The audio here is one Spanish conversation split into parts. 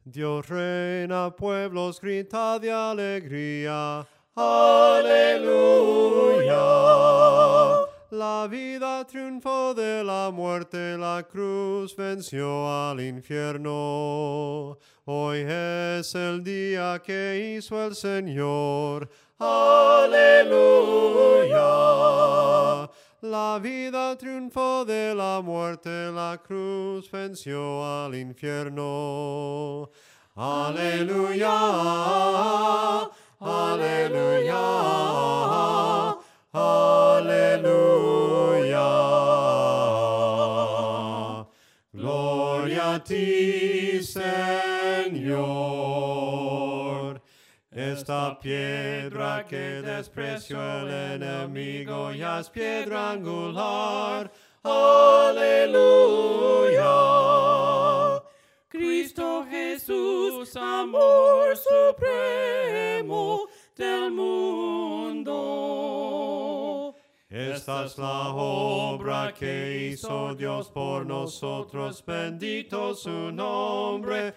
Dios reina, pueblos, grita de alegría. Aleluya. La vida triunfó de la muerte, la cruz venció al infierno. Hoy es el día que hizo el Señor. Aleluya. La vida triunfó de la muerte, la cruz venció al infierno. Aleluya, aleluya, aleluya. Gloria a ti, Señor. Esta piedra que despreció el enemigo ya es piedra angular. Aleluya. Cristo Jesús, amor supremo del mundo. Esta es la obra que hizo Dios por nosotros, bendito su nombre.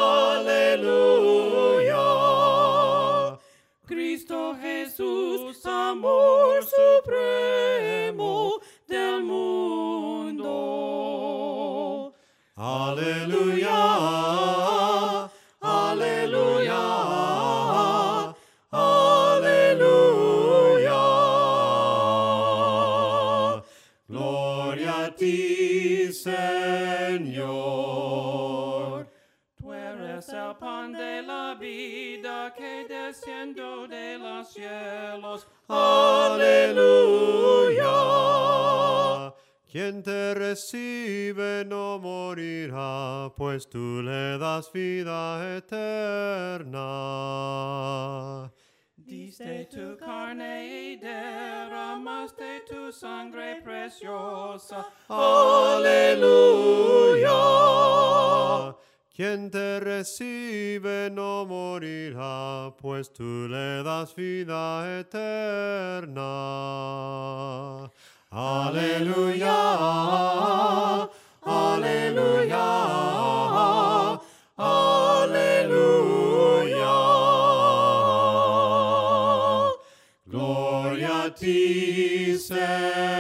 Aleluya. Cristo Jesús, amor supremo del mundo. Aleluya, aleluya, aleluya. Gloria a ti, Señor. Tú eres el pan de la vida que descendió de los cielos. Aleluya. Quien te recibe no morirá, pues tú le das vida eterna. Diste tu carne y derramaste tu sangre preciosa. Aleluya. Quien te recibe no morirá, pues tú le das vida eterna. Aleluya, aleluya, aleluya. Gloria a ti, Señor.